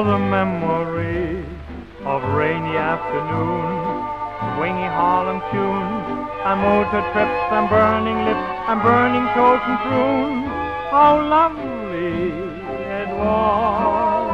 for the memory of rainy afternoons, swingy Harlem tunes, and motor trips, and burning lips, and burning toes and prunes. How lovely it was.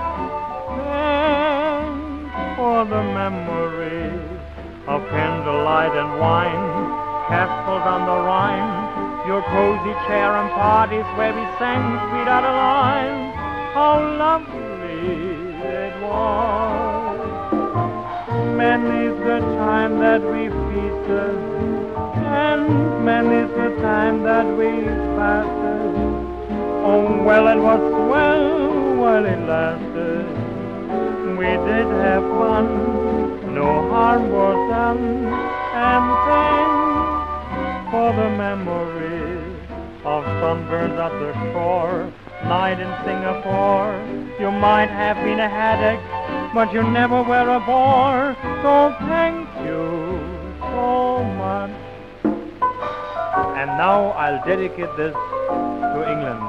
Thanks for the memory of candlelight and wine, castles on the Rhine, your cozy chair and parties where we sang Sweet Adeline. How lovely it was. Many's the time that we feasted, and many's the time that we fasted. Oh, well, it was swell while it lasted. We did have fun, no harm was done, and thanks for the memories of sunburns at the shore, night in Singapore. You might have been a headache, but you never were a bore. So thank you so much. And now I'll dedicate this to England.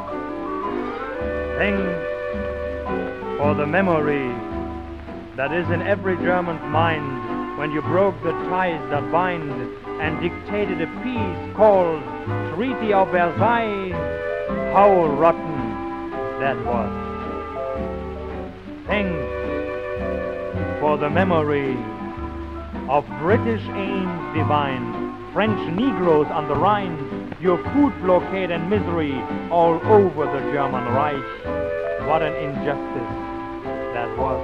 Thanks for the memory that is in every German's mind when you broke the ties that bind and dictated a peace called Treaty of Versailles. How rotten that was. Thanks for the memory of British aims divine, French Negroes on the Rhine, your food blockade and misery all over the German Reich. What an injustice that was.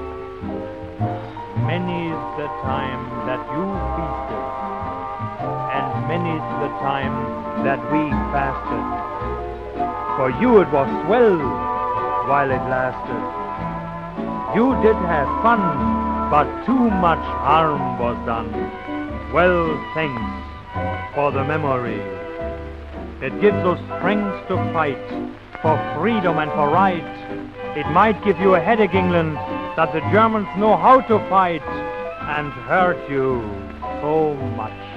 Many's the time that you feasted, and many's the time that we fasted. For you it was swell while it lasted. You did have fun, but too much harm was done. Well, thanks for the memory. It gives us strength to fight for freedom and for right. It might give you a headache, England, that the Germans know how to fight and hurt you so much.